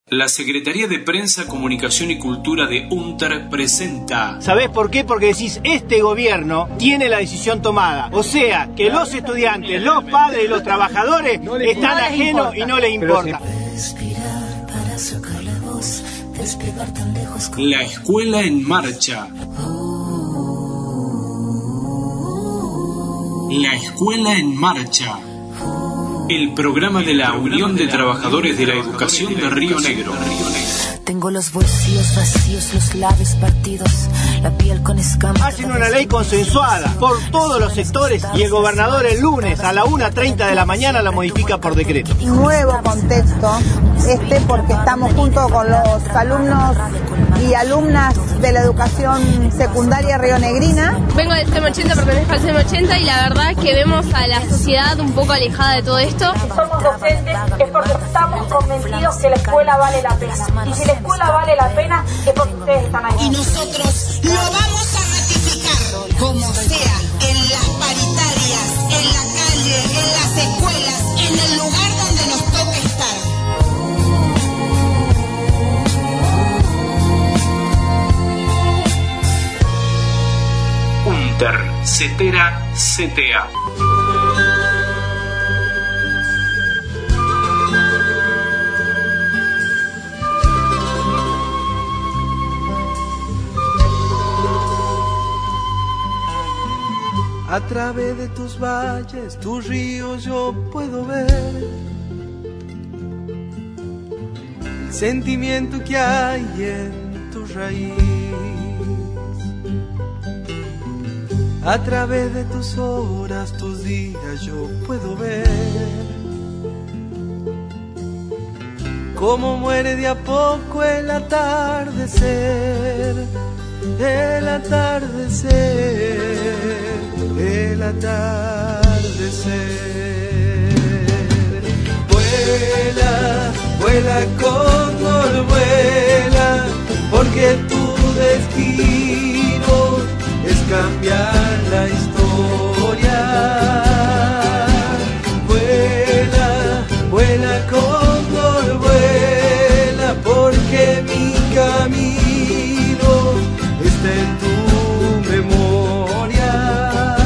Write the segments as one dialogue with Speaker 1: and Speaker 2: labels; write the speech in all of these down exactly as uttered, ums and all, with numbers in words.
Speaker 1: La Secretaría de Prensa, Comunicación y Cultura de UNTER presenta...
Speaker 2: ¿Sabés por qué? Porque decís, este gobierno tiene la decisión tomada. O sea, que los estudiantes, los padres y los trabajadores no les, están no ajenos y no les importa.
Speaker 1: La Escuela en Marcha. La Escuela en Marcha. El programa de la Unión de Trabajadores de la Educación de Río Negro.
Speaker 3: Tengo los bolsillos vacíos, los labios partidos, la piel con escamas.
Speaker 2: Hacen una ley consensuada por todos los sectores y el gobernador el lunes a la una treinta de la mañana la modifica por decreto.
Speaker 4: Nuevo contexto este porque estamos junto con los alumnos y alumnas de la educación secundaria rionegrina.
Speaker 5: Vengo del C E M ochenta, pertenezco al C E M ochenta y la verdad que vemos a la sociedad un poco alejada de todo esto.
Speaker 6: Si somos docentes es porque estamos convencidos que la escuela vale la pena. Y si la escuela vale la pena es porque ustedes están ahí.
Speaker 7: Y nosotros lo vamos a ratificar, como sea, en las paritarias, en la calle, en las escuelas, en el lugar donde nos toque estar.
Speaker 1: UNTER, CETERA, C T A.
Speaker 8: A través de tus valles, tus ríos yo puedo ver el sentimiento que hay en tu raíz. A través de tus horas, tus días yo puedo ver cómo muere de a poco el atardecer, el atardecer. El atardecer. Vuela, vuela cóndor, vuela, porque tu destino es cambiar la historia. Vuela, vuela cóndor, vuela, porque mi camino está en tu memoria.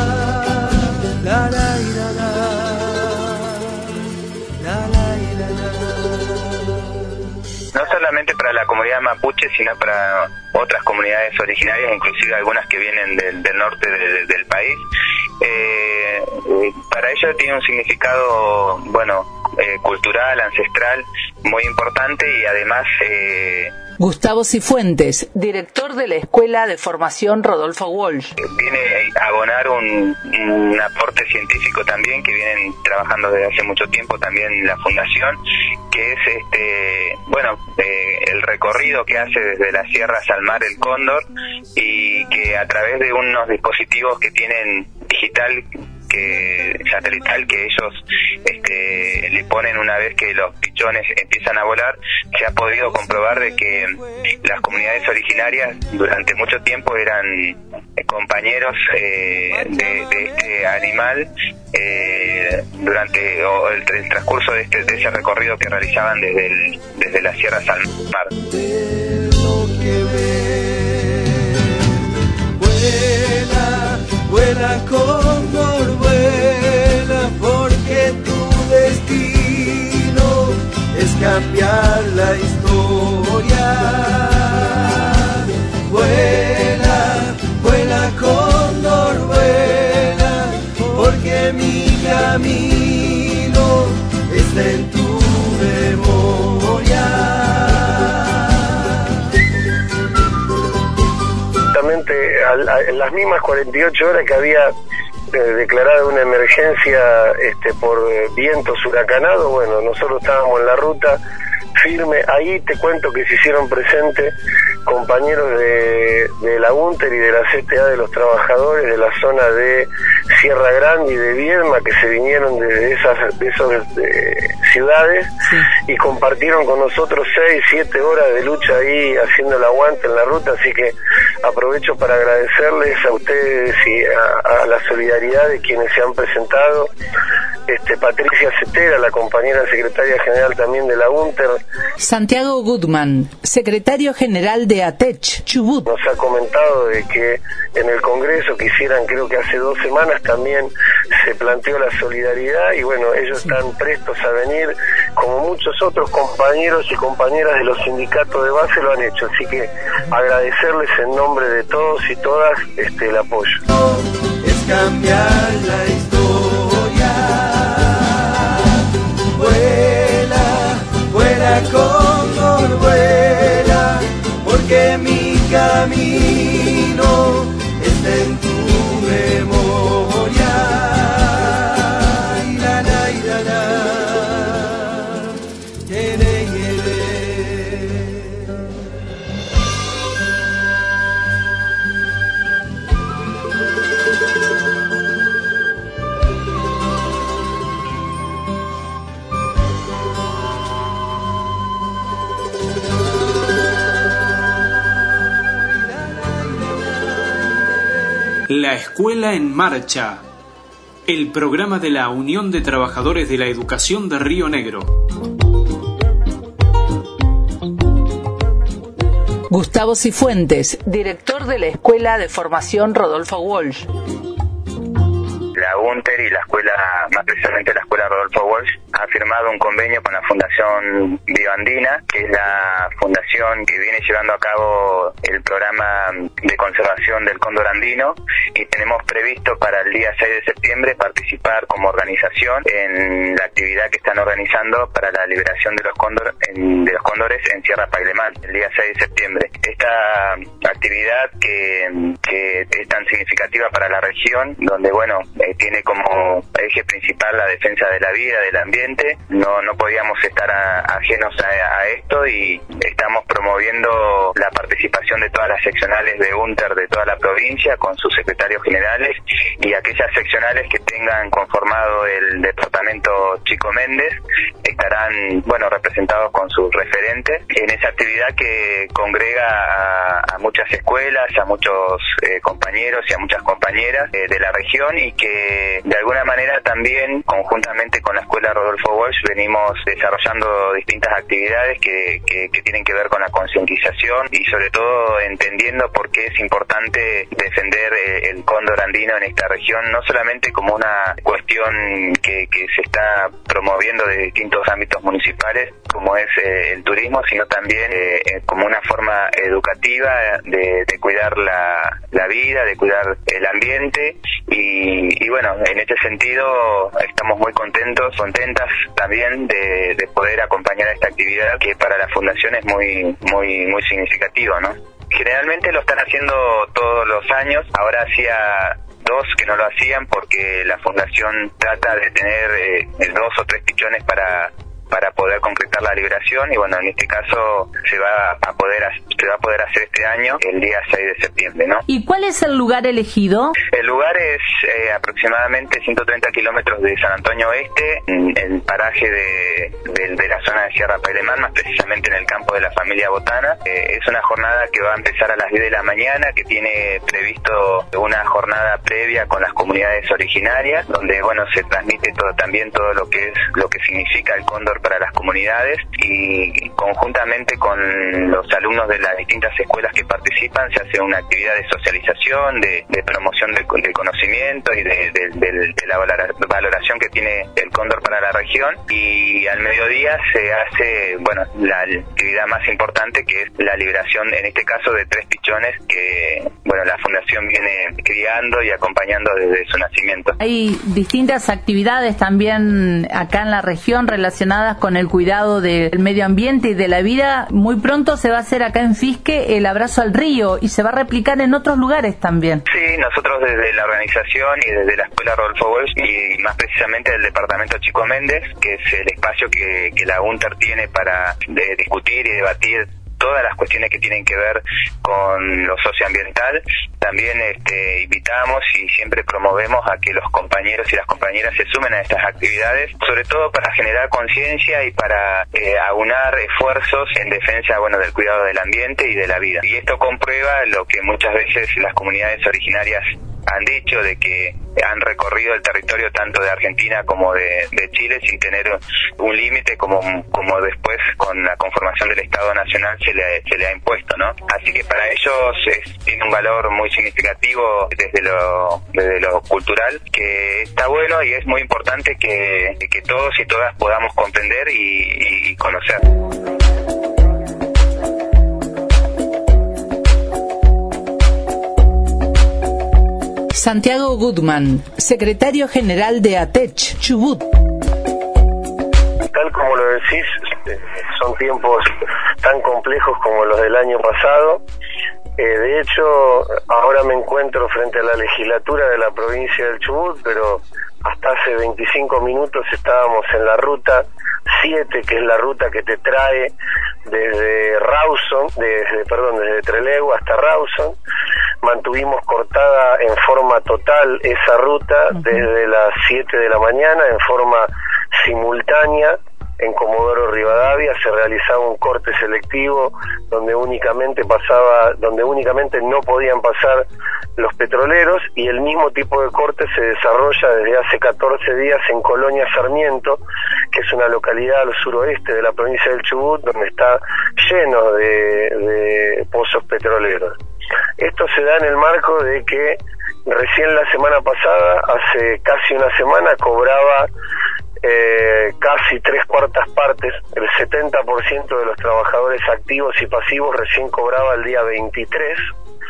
Speaker 9: No solamente para la comunidad mapuche, sino para otras comunidades originarias, inclusive algunas que vienen del, del norte de, de, del país. Eh, para ello tiene un significado, bueno, eh, cultural, ancestral, muy importante y además... Eh,
Speaker 10: Gustavo Cifuentes, director de la Escuela de Formación Rodolfo Walsh.
Speaker 9: Viene a abonar un, un aporte científico también, que vienen trabajando desde hace mucho tiempo también la Fundación, que es este bueno eh, el recorrido que hace desde las sierras al mar el cóndor, y que a través de unos dispositivos que tienen digital, que satelital, que ellos este, le ponen una vez que los pichones empiezan a volar, se ha podido comprobar de que las comunidades originarias durante mucho tiempo eran compañeros eh, de, de este animal eh, durante o el, el transcurso de, este, de ese recorrido que realizaban desde, el, desde las sierras al mar.
Speaker 8: Vuela, vuela cóndor, vuela, porque tu destino es cambiar la historia. Vuela, vuela cóndor, vuela, porque mi camino está en tu memoria.
Speaker 11: En las mismas cuarenta y ocho horas que había eh, declarado una emergencia este, por eh, vientos huracanados, bueno, nosotros estábamos en la ruta firme. Ahí te cuento que se hicieron presentes compañeros de, de la UNTER y de la C T A de los trabajadores de la zona de Sierra Grande y de Viedma, que se vinieron de esas de esas de ciudades, sí, y compartieron con nosotros seis, siete horas de lucha ahí haciendo el aguante en la ruta, así que aprovecho para agradecerles a ustedes y a, a la solidaridad de quienes se han presentado. Este, Patricia Cetera, la compañera secretaria general también de la UNTER.
Speaker 10: Santiago Goodman, secretario general de ATECH, Chubut.
Speaker 11: Nos ha comentado de que en el Congreso que hicieran, creo que hace dos semanas, también se planteó la solidaridad y bueno, ellos sí, están prestos a venir, como muchos otros compañeros y compañeras de los sindicatos de base lo han hecho, así que agradecerles en nombre de todos y todas este, el apoyo.
Speaker 8: Es cambiar la historia, vuela, vuela cóndor, vuela, porque mi camino está en tu memoria. Y la, la, y la, la. Yere, yere.
Speaker 1: La Escuela en Marcha, el programa de la Unión de Trabajadores de la Educación de Río Negro.
Speaker 10: Gustavo Cifuentes, director de la Escuela de Formación Rodolfo Walsh.
Speaker 9: La UNTER y la escuela, más precisamente la escuela Rodolfo Walsh, ha firmado un convenio con la Fundación Bioandina, que es la fundación que viene llevando a cabo el programa de conservación del cóndor andino, y tenemos previsto para el día seis de septiembre participar como organización en la actividad que están organizando para la liberación de los cóndor, en, de los cóndores en Sierra Pailemal, el día seis de septiembre. Esta actividad que, que es tan significativa para la región, donde bueno, eh, tiene como eje principal la defensa de la vida, del ambiente, no no podíamos estar a, ajenos a, a esto, y estamos promoviendo la participación de todas las seccionales de UNTER de toda la provincia con sus secretarios generales, y aquellas seccionales que tengan conformado el departamento Chico Méndez estarán bueno representados con sus referentes en esa actividad que congrega a, a muchas escuelas, a muchos eh, compañeros y a muchas compañeras eh, de la región, y que de alguna manera también conjuntamente con la escuela Rodolfo Walsh venimos desarrollando distintas actividades que, que, que tienen que ver con la concientización y sobre todo entendiendo por qué es importante defender eh, el cóndor andino en esta región, no solamente como una cuestión que, que se está promoviendo de distintos ámbitos municipales como es eh, el turismo, sino también eh, eh, como una forma educativa de, de cuidar la, la vida, de cuidar el ambiente, y, y bueno, en este sentido estamos muy contentos, contentas también de, de poder acompañar a esta actividad que para la Fundación es muy, muy, muy significativa, ¿no? Generalmente lo están haciendo todos los años, ahora hacía dos que no lo hacían porque la Fundación trata de tener eh, dos o tres pichones para para poder concretar la liberación, y bueno, en este caso se va a poder se va a poder hacer este año el día seis de septiembre, ¿no?
Speaker 10: ¿Y cuál es el lugar elegido?
Speaker 9: El lugar es eh, aproximadamente ciento treinta kilómetros de San Antonio Oeste, en el paraje de, de, de la zona de Sierra Pailemal, más precisamente en el campo de la familia Botana. Eh, es una jornada que va a empezar a las diez de la mañana, que tiene previsto una jornada previa con las comunidades originarias, donde bueno se transmite todo también todo lo que es lo que significa el cóndor para las comunidades, y conjuntamente con los alumnos de las distintas escuelas que participan se hace una actividad de socialización, de, de promoción del de conocimiento y de, de, de, de la valoración que tiene el cóndor para la región, y al mediodía se hace bueno la actividad más importante, que es la liberación en este caso de tres pichones que bueno la Fundación viene criando y acompañando desde su nacimiento.
Speaker 10: Hay distintas actividades también acá en la región relacionadas con el cuidado del medio ambiente y de la vida. Muy pronto se va a hacer acá en Fisque el abrazo al río y se va a replicar en otros lugares también.
Speaker 9: Sí, nosotros desde la organización y desde la Escuela Rodolfo Walsh y más precisamente del departamento Chico Méndez, que es el espacio que, que la UNTER tiene para de, discutir y debatir todas las cuestiones que tienen que ver con lo socioambiental. También este, invitamos y siempre promovemos a que los compañeros y las compañeras se sumen a estas actividades, sobre todo para generar conciencia y para eh, aunar esfuerzos en defensa, bueno, del cuidado del ambiente y de la vida. Y esto comprueba lo que muchas veces las comunidades originarias han dicho, de que han recorrido el territorio tanto de Argentina como de, de Chile sin tener un límite como, como después con la conformación del Estado Nacional se le, se le ha impuesto, ¿no? Así que para ellos es, tiene un valor muy significativo desde lo, desde lo cultural, que está bueno y es muy importante que, que todos y todas podamos comprender y, y conocer.
Speaker 10: Santiago Goodman, secretario general de ATECH Chubut.
Speaker 11: Tal como lo decís, son tiempos tan complejos como los del año pasado. Eh, de hecho, ahora me encuentro frente a la legislatura de la provincia del Chubut, pero hasta hace veinticinco minutos estábamos en la ruta siete, que es la ruta que te trae desde Rawson, desde, perdón, desde Trelew hasta Rawson. Mantuvimos cortada en forma total esa ruta desde las siete de la mañana, en forma simultánea. En Comodoro Rivadavia se realizaba un corte selectivo donde únicamente pasaba, donde únicamente no podían pasar los petroleros, y el mismo tipo de corte se desarrolla desde hace catorce días en Colonia Sarmiento, que es una localidad al suroeste de la provincia del Chubut, donde está lleno de, de pozos petroleros. Esto se da en el marco de que recién la semana pasada, hace casi una semana, cobraba eh, casi tres cuartas partes, el setenta por ciento de los trabajadores activos y pasivos recién cobraba el día veintitrés,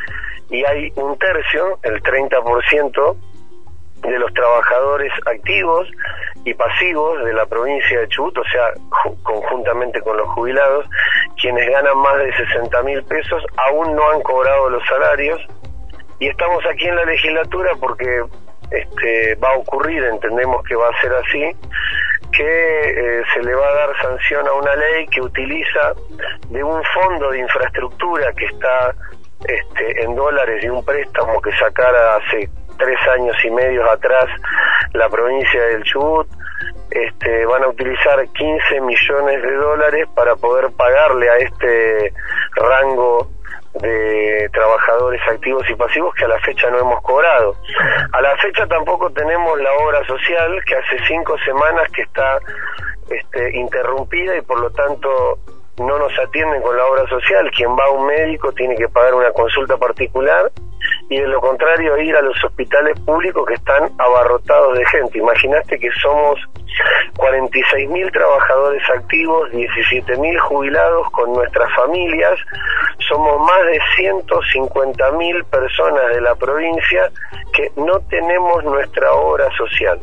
Speaker 11: y hay un tercio, el treinta por ciento de los trabajadores activos y pasivos de la provincia de Chubut, o sea, conjuntamente con los jubilados, quienes ganan más de sesenta mil pesos, aún no han cobrado los salarios. Y estamos aquí en la legislatura porque este, va a ocurrir, entendemos que va a ser así, que eh, se le va a dar sanción a una ley que utiliza de un fondo de infraestructura que está este, en dólares, de un préstamo que sacara hace tres años y medio atrás la provincia del Chubut. Este, van a utilizar quince millones de dólares para poder pagarle a este rango de trabajadores activos y pasivos que a la fecha no hemos cobrado. A la fecha tampoco tenemos la obra social, que hace cinco semanas que está este, interrumpida, y por lo tanto no nos atienden con la obra social. Quien va a un médico tiene que pagar una consulta particular, y de lo contrario ir a los hospitales públicos que están abarrotados de gente. Imaginaste que somos cuarenta y seis mil trabajadores activos, diecisiete mil jubilados con nuestras familias, somos más de ciento cincuenta mil personas de la provincia que no tenemos nuestra obra social.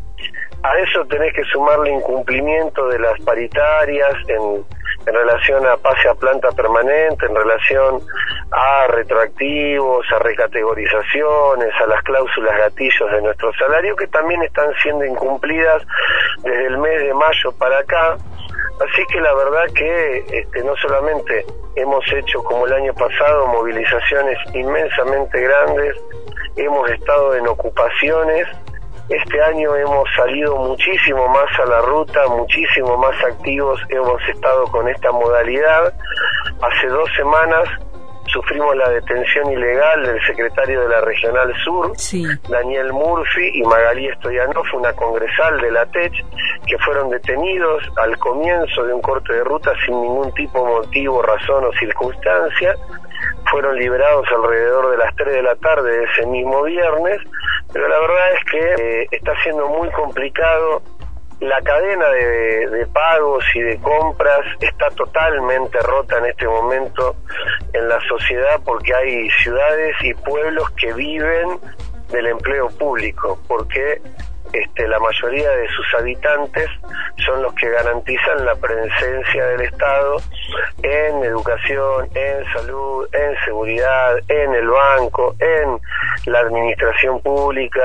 Speaker 11: A eso tenés que sumarle incumplimiento de las paritarias en, en relación a pase a planta permanente, en relación a retroactivos, a recategorizaciones, a las cláusulas gatillos de nuestro salario, que también están siendo incumplidas desde el mes de mayo para acá. Así que la verdad que este, no solamente hemos hecho, como el año pasado, movilizaciones inmensamente grandes, hemos estado en ocupaciones. Este año hemos salido muchísimo más a la ruta, muchísimo más activos hemos estado con esta modalidad. Hace dos semanas sufrimos la detención ilegal del secretario de la Regional Sur, sí. Daniel Murphy, y Magalí Stoyanov, una congresal de la ATECH, que fueron detenidos al comienzo de un corte de ruta sin ningún tipo de motivo, razón o circunstancia. Fueron liberados alrededor de las tres de la tarde de ese mismo viernes, pero la verdad es que eh, está siendo muy complicado. La cadena de, de pagos y de compras está totalmente rota en este momento en la sociedad, porque hay ciudades y pueblos que viven del empleo público, porque este, la mayoría de sus habitantes son los que garantizan la presencia del Estado en educación, en salud, en seguridad, en el banco, en la administración pública,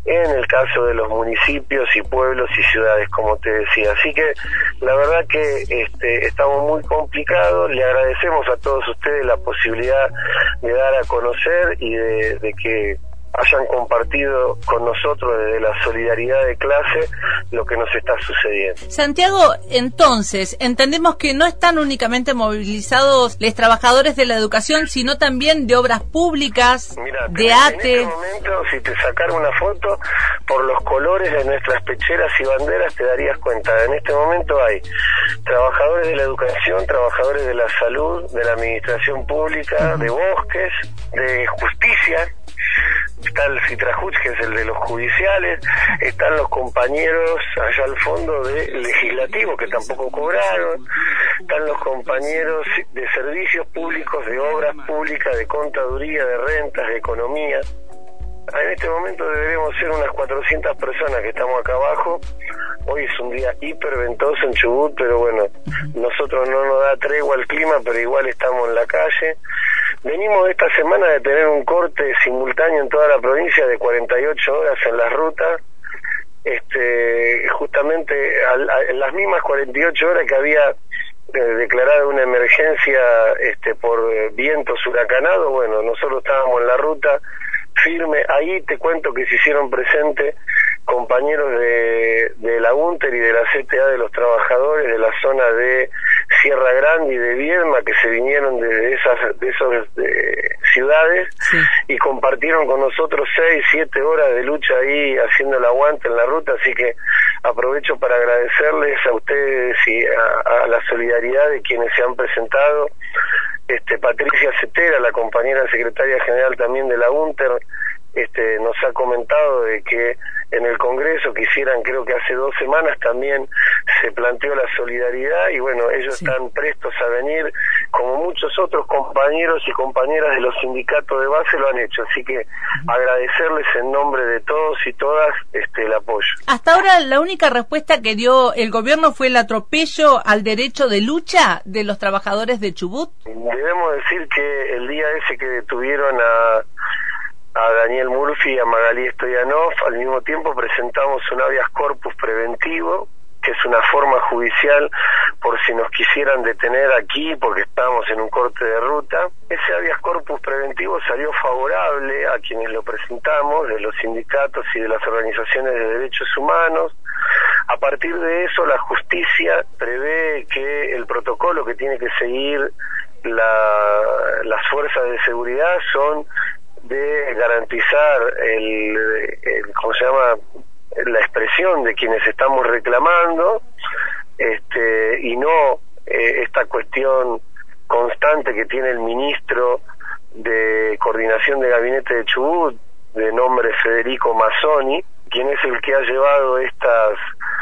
Speaker 11: en el caso de los municipios y pueblos y ciudades, como te decía. Así que la verdad que este, estamos muy complicados. Le agradecemos a todos ustedes la posibilidad de dar a conocer y de, de que hayan compartido con nosotros desde la solidaridad de clase lo que nos está sucediendo.
Speaker 10: Santiago, entonces, entendemos que no están únicamente movilizados los trabajadores de la educación, sino también de obras públicas, Mirá, de A T E.
Speaker 11: En este momento, si te sacara una foto, por los colores de nuestras pecheras y banderas te darías cuenta. En este momento hay trabajadores de la educación, trabajadores de la salud, de la administración pública, uh-huh. de bosques, de justicia. Está el Citrajuch, que es el de los judiciales, están los compañeros allá al fondo de legislativo, que tampoco cobraron, están los compañeros de servicios públicos, de obras públicas, de contaduría, de rentas, de economía. En este momento deberemos ser unas cuatrocientas personas que estamos acá abajo. Hoy es un día hiperventoso en Chubut, pero bueno, nosotros no nos da tregua el clima, pero igual estamos en la calle. Venimos esta semana de tener un corte simultáneo en toda la provincia de cuarenta y ocho horas en las rutas, este, justamente a, a, en las mismas cuarenta y ocho horas que había eh, declarado una emergencia este, por eh, vientos huracanados. Bueno, nosotros estábamos en la ruta firme. Ahí te cuento que se hicieron presentes compañeros de, de la UNTER y de la C T A de los trabajadores de la zona de Sierra Grande y de Viedma, que se vinieron desde esas de esas de ciudades, sí. y compartieron con nosotros seis, siete horas de lucha ahí haciendo el aguante en la ruta. Así que aprovecho para agradecerles a ustedes y a, a la solidaridad de quienes se han presentado. Este, Patricia Cetera, la compañera secretaria general también de la UNTER, este, nos ha comentado de que en el Congreso que hicieran, creo que hace dos semanas, también se planteó la solidaridad, y bueno, ellos sí. están prestos a venir, como muchos otros compañeros y compañeras de los sindicatos de base lo han hecho. Así que uh-huh. agradecerles en nombre de todos y todas este, el apoyo.
Speaker 10: Hasta ahora la única respuesta que dio el gobierno fue el atropello al derecho de lucha de los trabajadores de Chubut.
Speaker 11: Debemos decir que el día ese que detuvieron a a Daniel Murphy y a Magalí Stoyanov, al mismo tiempo presentamos un habeas corpus preventivo, que es una forma judicial por si nos quisieran detener aquí porque estábamos en un corte de ruta. Ese habeas corpus preventivo salió favorable a quienes lo presentamos, de los sindicatos y de las organizaciones de derechos humanos. A partir de eso, la justicia prevé que el protocolo que tiene que seguir la, las fuerzas de seguridad son de garantizar el, el ¿cómo se llama? la expresión de quienes estamos reclamando, este, y no eh, esta cuestión constante que tiene el ministro de Coordinación de Gabinete de Chubut, de nombre Federico Mazzoni, quien es el que ha llevado estas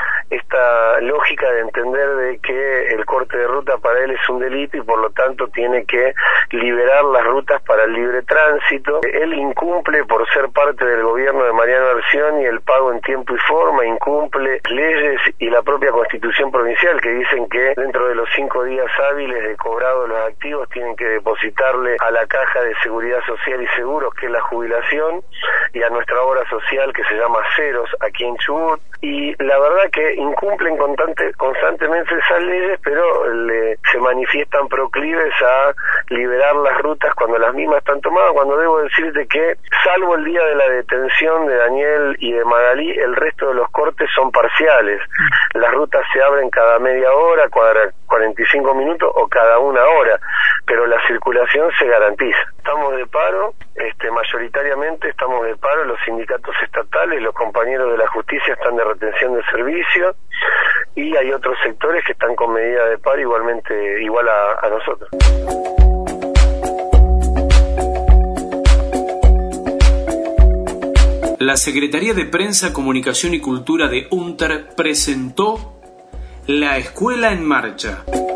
Speaker 11: esta lógica de entender de que el corte de ruta para él es un delito y por lo tanto tiene que liberar las rutas para el libre tránsito. Él incumple, por ser parte del gobierno de Mariano Arcioni, el pago en tiempo y forma, incumple leyes y la propia Constitución provincial, que dicen que dentro de los cinco días hábiles de cobrado los activos tienen que depositarle a la Caja de Seguridad Social y Seguros, que es la jubilación, y a nuestra obra social que se llama Ceros aquí en Chubut. Y la verdad que incumplen constante, constantemente esas leyes, pero le, se manifiestan proclives a liberar las rutas cuando las mismas están tomadas, cuando debo decirte que, salvo el día de la detención de Daniel y de Magalí, el resto de los cortes son parciales. Las rutas se abren cada media hora, cuarenta y cinco minutos o cada una hora, pero la circulación se garantiza. Estamos de paro, este, mayoritariamente estamos de paro, los sindicatos estatales, los compañeros de la justicia están de retención de servicio, y hay otros sectores que están con medida de paro igualmente, igual a, a nosotros.
Speaker 1: La Secretaría de Prensa, Comunicación y Cultura de UNTER presentó La Escuela en Marcha.